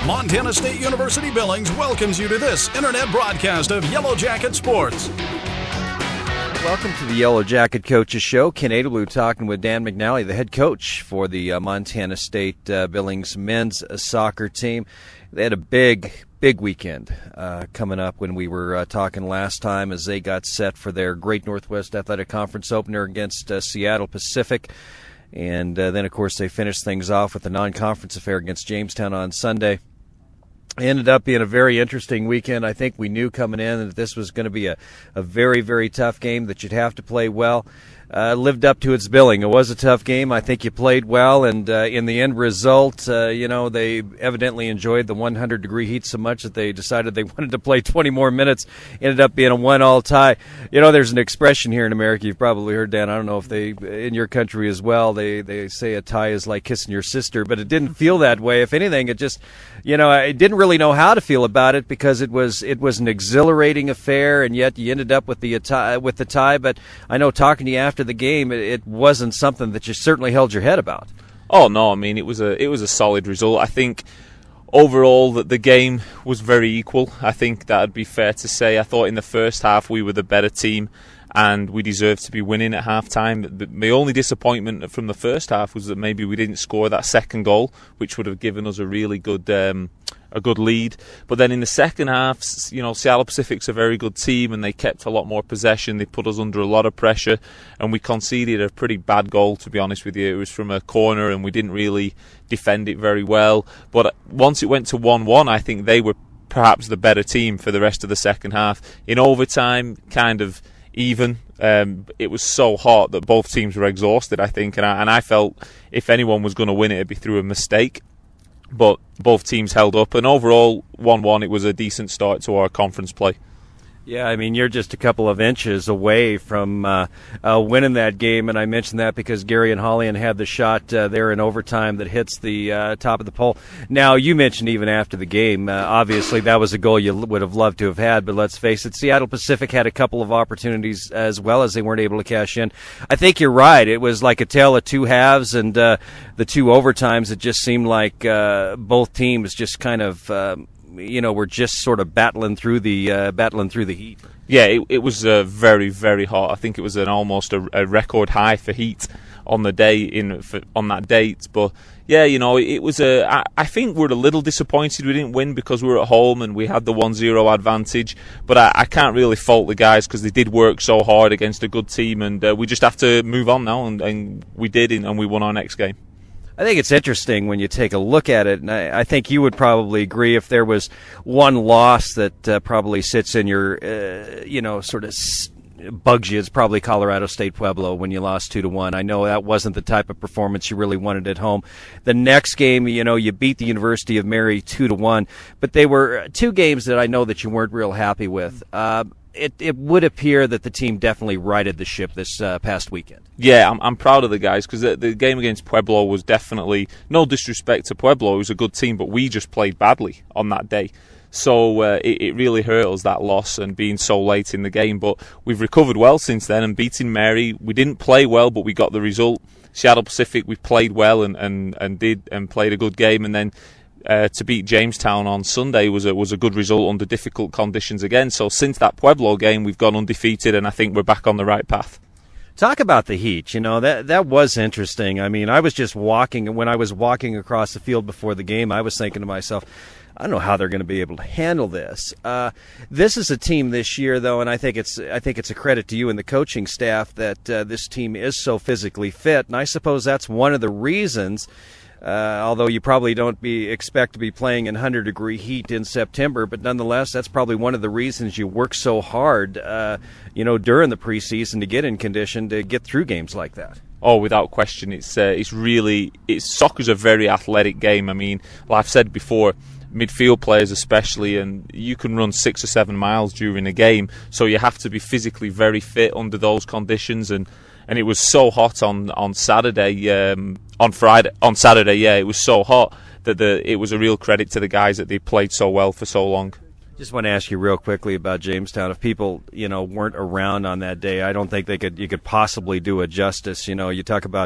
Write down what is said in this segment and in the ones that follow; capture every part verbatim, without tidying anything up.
Montana State University Billings welcomes you to this internet broadcast of Yellow Jacket Sports. Welcome to the Yellow Jacket Coaches Show. Ken Adelblue talking with Dan McNally, the head coach for the uh, Montana State uh, Billings men's soccer team. They had a big, big weekend uh, coming up when we were uh, talking last time as they got set for their Great Northwest Athletic Conference opener against uh, Seattle Pacific. And uh, then, of course, they finished things off with the non-conference affair against Jamestown on Sunday. Ended up being a very interesting weekend. I think we knew coming in that this was going to be a, a very, very tough game that you'd have to play well. Uh, lived up to its billing. It was a tough game. I think you played well, and uh, in the end result, uh, you know, they evidently enjoyed the one hundred degree heat so much that they decided they wanted to play twenty more minutes. Ended up being a one-all tie. You know, there's an expression here in America you've probably heard, Dan. I don't know if they, in your country as well, they, they say a tie is like kissing your sister, but it didn't feel that way. If anything, it just, you know, I didn't really know how to feel about it because it was it was an exhilarating affair, and yet you ended up with the tie, with the tie. But I know talking to you after the game, it, it wasn't something that you certainly held your head about. Oh no, I mean it was a it was a solid result. I think overall that the game was very equal. I think that'd be fair to say. I thought in the first half we were the better team, and we deserved to be winning at half time. The only disappointment from the first half was that maybe we didn't score that second goal, which would have given us a really good um, a good lead. But then in the second half, you know, Seattle Pacific's a very good team, and they kept a lot more possession. They put us under a lot of pressure, and we conceded a pretty bad goal, to be honest with you. It was from a corner, and we didn't really defend it very well. But once it went to one one, I think they were perhaps the better team for the rest of the second half. In overtime, kind of even. Um, it was so hot that both teams were exhausted, I think, and I, and I felt if anyone was going to win it, it'd be through a mistake. But both teams held up, and overall, one one, it was a decent start to our conference play. Yeah, I mean, you're just a couple of inches away from uh, uh, winning that game, and I mentioned that because Gary and Hollian had the shot uh, there in overtime that hits the uh, top of the pole. Now, you mentioned even after the game, uh, obviously that was a goal you would have loved to have had, but let's face it, Seattle Pacific had a couple of opportunities as well as they weren't able to cash in. I think you're right. It was like a tale of two halves, and uh, the two overtimes, it just seemed like uh, both teams just kind of uh, you know, we're just sort of battling through the uh, battling through the heat. Yeah, it, it was uh, very, very hot. I think it was an almost a, a record high for heat on the day in for, on that date. But yeah, you know, it, it was a. I, I think we're a little disappointed we didn't win because we were at home and we had the one zero advantage. But I, I can't really fault the guys because they did work so hard against a good team, and uh, we just have to move on now, and, and we did, and we won our next game. I think it's interesting when you take a look at it, and I, I think you would probably agree if there was one loss that uh, probably sits in your, uh, you know, sort of s- bugs you, it's probably Colorado State Pueblo when you lost two to one. I know that wasn't the type of performance you really wanted at home. The next game, you know, you beat the University of Mary two to one, but they were two games that I know that you weren't real happy with. Uh, It, it would appear that the team definitely righted the ship this uh, past weekend. Yeah, I'm, I'm proud of the guys because the, the game against Pueblo was definitely, no disrespect to Pueblo, it was a good team, but we just played badly on that day. So uh, it, it really hurt us, that loss and being so late in the game. But we've recovered well since then and beating Mary. We didn't play well, but we got the result. Seattle Pacific, we played well and, and, and did and played a good game. And then Uh, to beat Jamestown on Sunday was a was a good result under difficult conditions again. So since that Pueblo game, we've gone undefeated, and I think we're back on the right path. Talk about the heat. You know, that that was interesting. I mean, I was just walking, and when I was walking across the field before the game, I was thinking to myself, I don't know how they're going to be able to handle this. Uh, this is a team this year, though, and I think it's I think it's a credit to you and the coaching staff that uh, this team is so physically fit, and I suppose that's one of the reasons. Uh, although you probably don't be expect to be playing in one hundred degree heat in September, but nonetheless, that's probably one of the reasons you work so hard, uh, you know, during the preseason to get in condition to get through games like that. Oh, without question, it's uh, it's really it's soccer's a very athletic game. I mean, like I've said before, midfield players especially, and you can run six or seven miles during a game, so you have to be physically very fit under those conditions. And. And it was so hot on on Saturday, um, on Friday, on Saturday. Yeah, it was so hot that the it was a real credit to the guys that they played so well for so long. Just want to ask you real quickly about Jamestown. If people, you know, weren't around on that day, I don't think they could. You could possibly do it justice. You know, you talk about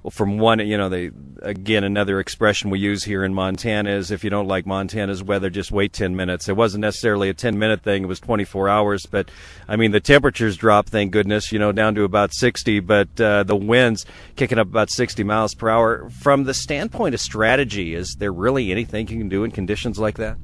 from one, you know, they again another expression we use here in Montana is if you don't like Montana's weather, just wait ten minutes. It wasn't necessarily a ten minute thing; it was twenty-four hours. But I mean, the temperatures dropped, thank goodness, you know, down to about sixty. But uh, the winds kicking up about sixty miles per hour. From the standpoint of strategy, is there really anything you can do in conditions like that?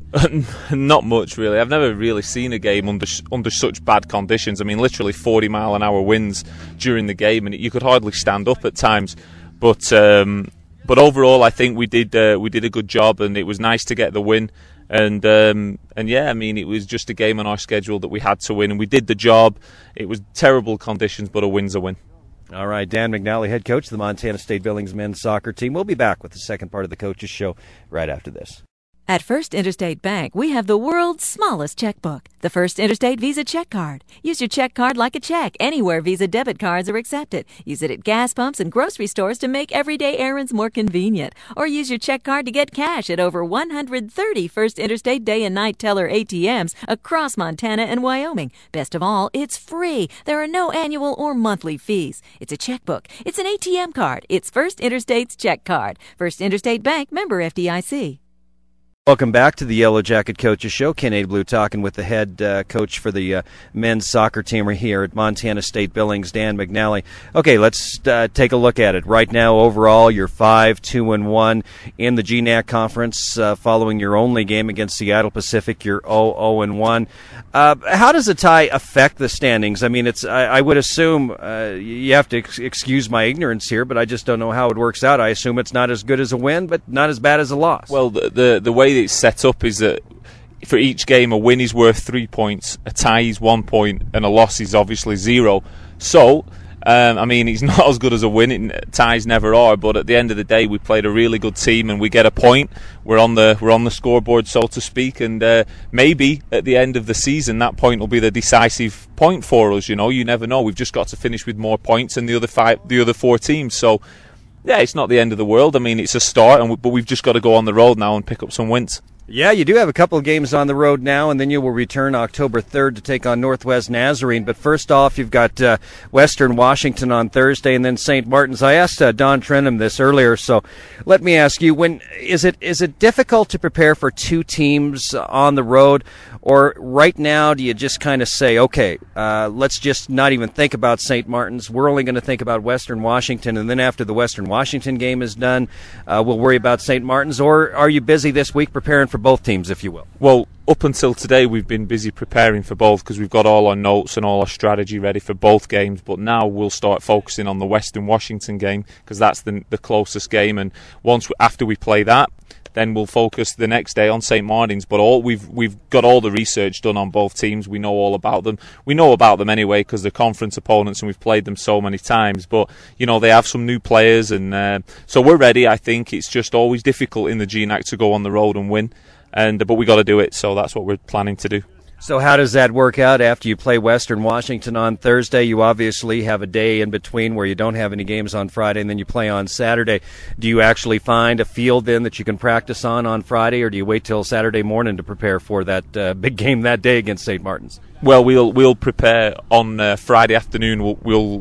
Not much, really. I've never really seen a game under under such bad conditions. I mean, literally forty mile an hour winds during the game, and you could hardly stand up at times. But um, but overall, I think we did uh, we did a good job, and it was nice to get the win. And um, and yeah, I mean, it was just a game on our schedule that we had to win, and we did the job. It was terrible conditions, but a win's a win. All right, Dan McNally, head coach of the Montana State Billings men's soccer team. We'll be back with the second part of the Coaches Show right after this. At First Interstate Bank, we have the world's smallest checkbook, the First Interstate Visa Check Card. Use your check card like a check anywhere Visa debit cards are accepted. Use it at gas pumps and grocery stores to make everyday errands more convenient. Or use your check card to get cash at over one hundred thirty First Interstate day and night teller A T Ms across Montana and Wyoming. Best of all, it's free. There are no annual or monthly fees. It's a checkbook. It's an A T M card. It's First Interstate's check card. First Interstate Bank, member F D I C. Welcome back to the Yellow Jacket Coaches Show. Ken Adeblue talking with the head uh, coach for the uh, men's soccer team here at Montana State Billings, Dan McNally. Okay, let's uh, take a look at it. Right now, overall, you're five, two, and one in the G N A C conference. Uh, following your only game against Seattle Pacific, you're oh, oh, and one. Uh, how does a tie affect the standings? I mean, it's I, I would assume uh, you have to ex- excuse my ignorance here, but I just don't know how it works out. I assume it's not as good as a win, but not as bad as a loss. Well, the the, the way it's set up is that for each game, a win is worth three points, a tie is one point, and a loss is obviously zero. So, um, I mean, it's not as good as a win. It, ties never are. But at the end of the day, we played a really good team, and we get a point. We're on the we're on the scoreboard, so to speak. And uh, maybe at the end of the season, that point will be the decisive point for us. You know, you never know. We've just got to finish with more points than the other five, the other four teams. So, yeah, it's not the end of the world. I mean, it's a start, and we, but we've just got to go on the road now and pick up some wins. Yeah, you do have a couple of games on the road now, and then you will return October third to take on Northwest Nazarene. But first off, you've got uh, Western Washington on Thursday, and then Saint Martin's. I asked uh, Don Trenum this earlier, so let me ask you: when is it is it difficult to prepare for two teams on the road, or right now do you just kind of say, okay, uh, let's just not even think about Saint Martin's. We're only going to think about Western Washington, and then after the Western Washington game is done, uh, we'll worry about Saint Martin's. Or are you busy this week preparing for both teams, if you will? Well, up until today, we've been busy preparing for both because we've got all our notes and all our strategy ready for both games. But now we'll start focusing on the Western Washington game because that's the the closest game. And once after we play that, then we'll focus the next day on Saint Martin's. But all we've we've got all the research done on both teams. We know all about them. We know about them anyway because they're conference opponents and we've played them so many times. But you know they have some new players, and uh, so we're ready. I think it's just always difficult in the G N A C to go on the road and win. And but we got to do it, so that's what we're planning to do. So how does that work out after you play Western Washington on Thursday? You obviously have a day in between where you don't have any games on Friday, and then you play on Saturday. Do you actually find a field then that you can practice on on Friday, or do you wait till Saturday morning to prepare for that uh, big game that day against Saint Martin's? Well, we'll we'll prepare on uh, Friday afternoon. We'll. we'll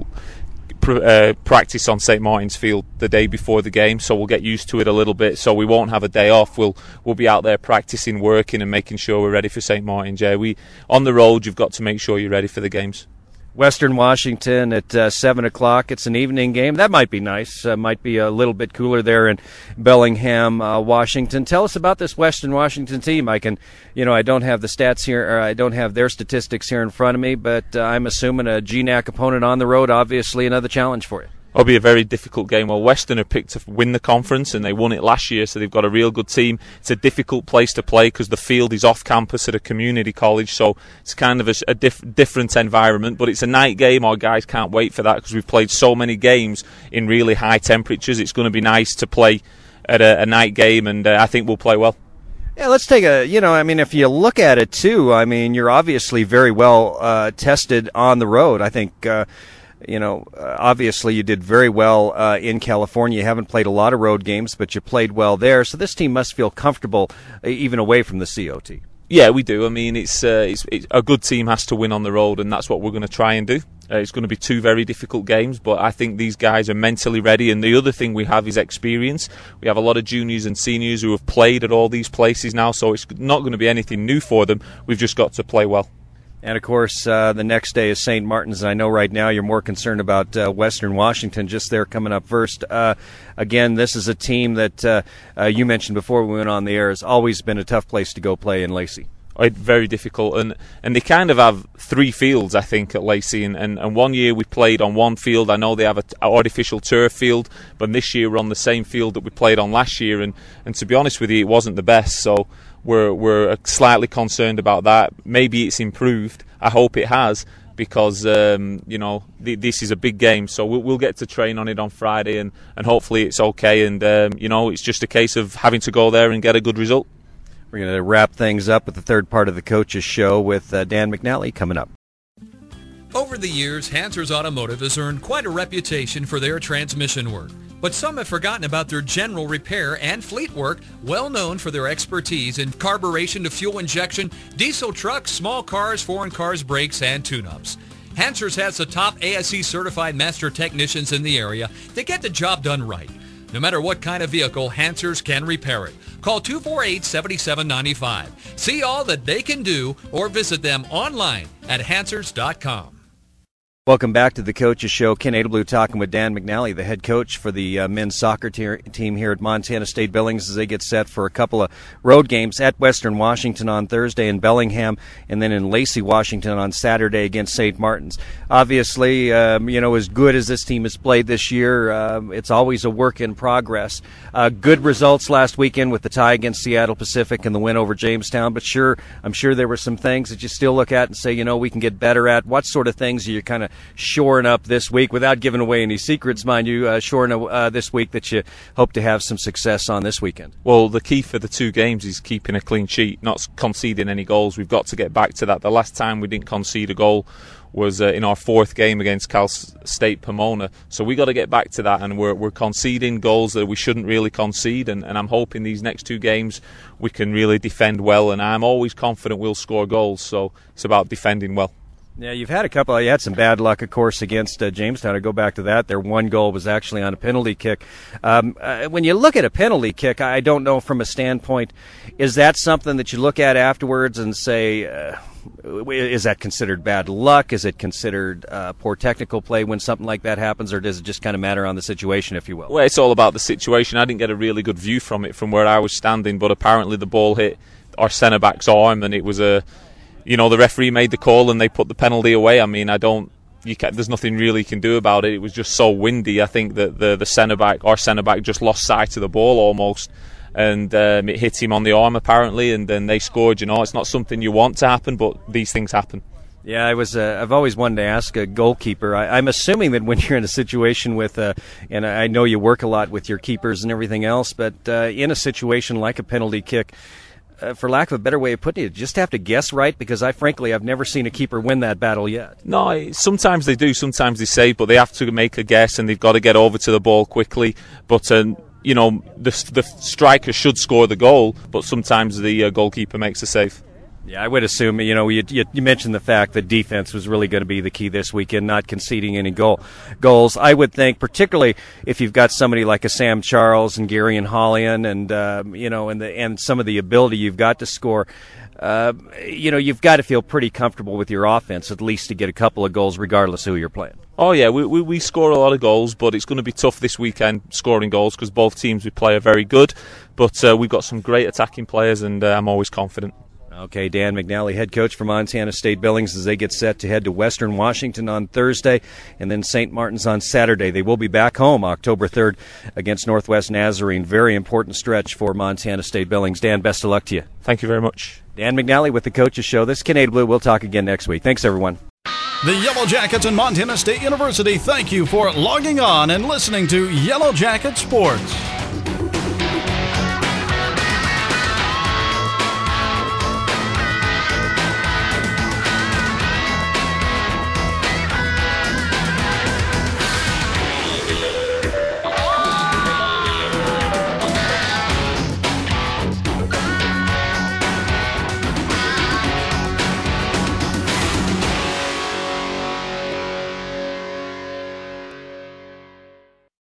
Uh, practice on Saint Martin's Field the day before the game, so we'll get used to it a little bit. So we won't have a day off. We'll we'll be out there practicing, working, and making sure we're ready for Saint Martin's. Yeah, we on the road. You've got to make sure you're ready for the games. Western Washington at uh, seven o'clock. It's an evening game. That might be nice. Uh, might be a little bit cooler there in Bellingham, uh, Washington. Tell us about this Western Washington team. I can, you know, I don't have the stats here, or I don't have their statistics here in front of me, but uh, I'm assuming a G N A C opponent on the road, obviously another challenge for you. It'll be a very difficult game. Well, Western are picked to win the conference, and they won it last year, so they've got a real good team. It's a difficult place to play because the field is off campus at a community college, so it's kind of a, a diff- different environment. But it's a night game. Our guys can't wait for that because we've played so many games in really high temperatures. It's going to be nice to play at a, a night game, and uh, I think we'll play well. Yeah, let's take a, you know, I mean, if you look at it, too, I mean, you're obviously very well uh, tested on the road. I think, uh, you know, uh, obviously you did very well uh, in California. You haven't played a lot of road games, but you played well there. So this team must feel comfortable uh, even away from the C O T. Yeah, we do. I mean, it's, uh, it's, it's a good team has to win on the road, and that's what we're going to try and do. Uh, it's going to be two very difficult games, but I think these guys are mentally ready. And the other thing we have is experience. We have a lot of juniors and seniors who have played at all these places now, so it's not going to be anything new for them. We've just got to play well. And, of course, uh, the next day is Saint Martin's. I know right now you're more concerned about uh, Western Washington, just there coming up first. Uh, again, this is a team that uh, uh, you mentioned before we went on the air has always been a tough place to go play in Lacey. Very difficult, and and they kind of have three fields, I think, at Lacey. And, and, and one year we played on one field. I know they have an artificial turf field, but this year we're on the same field that we played on last year. And, and to be honest with you, it wasn't the best. So we're we're slightly concerned about that. Maybe it's improved. I hope it has, because um, you know th- this is a big game. So we'll, we'll get to train on it on Friday, and, and hopefully it's okay. And um, you know it's just a case of having to go there and get a good result. We're going to wrap things up with the third part of the Coaches Show with uh, Dan McNally coming up. Over the years, Hansers Automotive has earned quite a reputation for their transmission work. But some have forgotten about their general repair and fleet work, well known for their expertise in carburation to fuel injection, diesel trucks, small cars, foreign cars, brakes, and tune-ups. Hansers has the top A S E certified master technicians in the area that get the job done right. No matter what kind of vehicle, Hansers can repair it. Call two four eight, seven seven nine five. See all that they can do or visit them online at hansers dot com. Welcome back to the Coaches Show. Ken Adelblue talking with Dan McNally, the head coach for the uh, men's soccer te- team here at Montana State Billings, as they get set for a couple of road games at Western Washington on Thursday in Bellingham, and then in Lacey, Washington on Saturday against Saint Martin's. Obviously, um, you know, as good as this team has played this year, uh, it's always a work in progress. Uh, good results last weekend with the tie against Seattle Pacific and the win over Jamestown, but sure, I'm sure there were some things that you still look at and say, you know, we can get better at. What sort of things are you kind of shoring up this week, without giving away any secrets, mind you, uh, shoring up uh, this week that you hope to have some success on this weekend? Well, the key for the two games is keeping a clean sheet, not conceding any goals. We've got to get back to that. The last time we didn't concede a goal was uh, in our fourth game against Cal State Pomona. So we got to get back to that, and we're we're conceding goals that we shouldn't really concede, and, and I'm hoping these next two games we can really defend well, and I'm always confident we'll score goals, so it's about defending well. Yeah, you've had a couple. You had some bad luck, of course, against uh, Jamestown. To go back to that, their one goal was actually on a penalty kick. Um, uh, when you look at a penalty kick, I don't know from a standpoint, is that something that you look at afterwards and say, uh, is that considered bad luck? Is it considered uh, poor technical play when something like that happens, or does it just kind of matter on the situation, if you will? Well, it's all about the situation. I didn't get a really good view from it from where I was standing, but apparently the ball hit our centre back's arm, and it was a. You know, the referee made the call and they put the penalty away. I mean, I don't. You can't, there's nothing really you can do about it. It was just so windy. I think that the the centre back, our centre back, just lost sight of the ball almost, and um, it hit him on the arm apparently. And then they scored. You know, it's not something you want to happen, but these things happen. Yeah, I was. Uh, I've always wanted to ask a goalkeeper. I, I'm assuming that when you're in a situation with, uh, and I know you work a lot with your keepers and everything else, but uh, in a situation like a penalty kick. Uh, for lack of a better way of putting it, just have to guess right, because I frankly I've never seen a keeper win that battle yet. No, sometimes they do, sometimes they save, but they have to make a guess and they've got to get over to the ball quickly. But um, you know, the, the striker should score the goal, but sometimes the uh, goalkeeper makes a save. Yeah, I would assume, you know, you, you, you mentioned the fact that defense was really going to be the key this weekend, not conceding any goal goals. I would think, particularly if you've got somebody like a Sam Charles and Gary and Hollian, and uh, you know, and the and some of the ability you've got to score. Uh, you know, you've got to feel pretty comfortable with your offense, at least to get a couple of goals, regardless of who you're playing. Oh yeah, we we, we score a lot of goals, but it's going to be tough this weekend scoring goals because both teams we play are very good. But uh, we've got some great attacking players, and uh, I'm always confident. Okay, Dan McNally, head coach for Montana State Billings, as they get set to head to Western Washington on Thursday and then Saint Martin's on Saturday. They will be back home October third against Northwest Nazarene. Very important stretch for Montana State Billings. Dan, best of luck to you. Thank you very much. Dan McNally with the Coaches Show. This is Ken Adelblue. We'll talk again next week. Thanks, everyone. The Yellow Jackets and Montana State University thank you for logging on and listening to Yellow Jacket Sports.